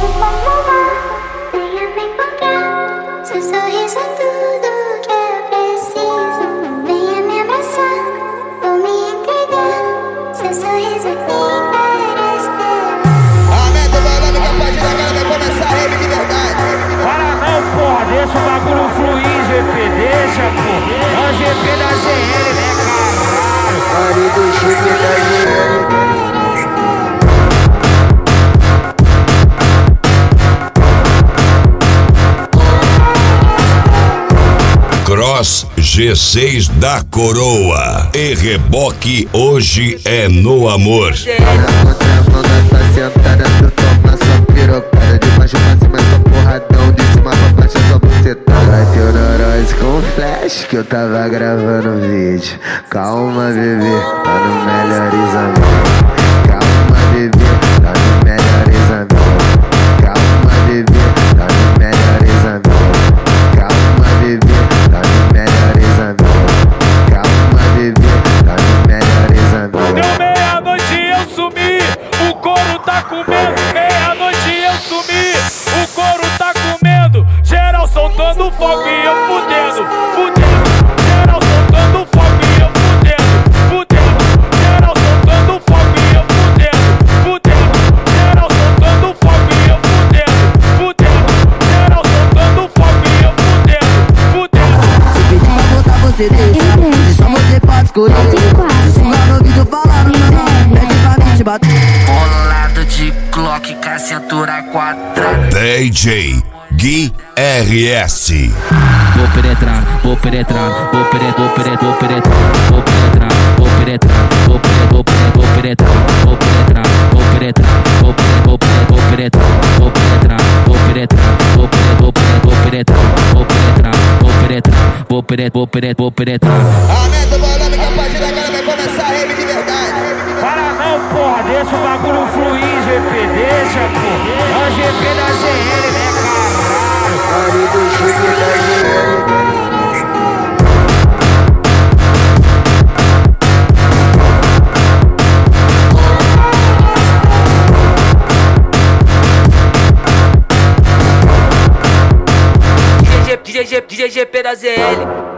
Venha me encontrar, seu sorriso é tudo que eu preciso. Venha me abraçar, vou me entregar, seu sorriso me parece ter. Aumenta o volume que a partida agora vai começar a rave de verdade. Para não, porra, deixa o bagulho fluir, GP, deixa, porra. É o GP da ZL, né, caralho? Olha do GP da ZL. Cross G6 da Coroa e reboque hoje é no amor. Tá sentada, tu toma só pirocada. De baixo pra cima só porradão, de cima pra baixo só bucetada. Bateu neurose com flash que eu tava gravando vídeo. Calma, bebê, tá no melhores amigos. Calma, bebê, tá no melhores amigos. Calma, bebê, tá no melhores amigos. Calma, bebê, tá no melhores amigos. Calma, bebê, tá no melhores amigos. Deu meia-noite e eu sumi, o couro tá comendo. Meia-noite eu sumi, o couro tá comendo. Geral soltando fogo e eu fudendo, fudendo. Geral soltando fogo e eu fudendo, fudendo. Geral soltando fogo e eu fudendo, fudendo. Geral soltando fogo e eu fudendo, fudendo. Geral soltando fogo e eu fudendo, fudendo. Se pedir pra botar você deixa, se só você pode escolher. Se sugar no ouvido falando não, pede pra mim te bater. Bolado de Glock com a cintura quadrada. DJ Gui RS. Vou penetrar, vou penetrar, vou penetrar, vou penetrar, vou penetrar, vou penetrar, vou penetrar, vou penetrar, vou penetrar, vou penetrar, vou penetrar, vou penetrar, vou penetrar, vou penetrar, vou penetrar, vou penetrar, vou penetrar, vou penetrar, vou penetrar. Aumenta o volume que a partida agora vai começar a rave de verdade. Para não, porra, deixa o bagulho fluir, GP, deixa, porra. É o GP da ZL, né, caralho? Olha do GP da ZL. DJ GP da ZL.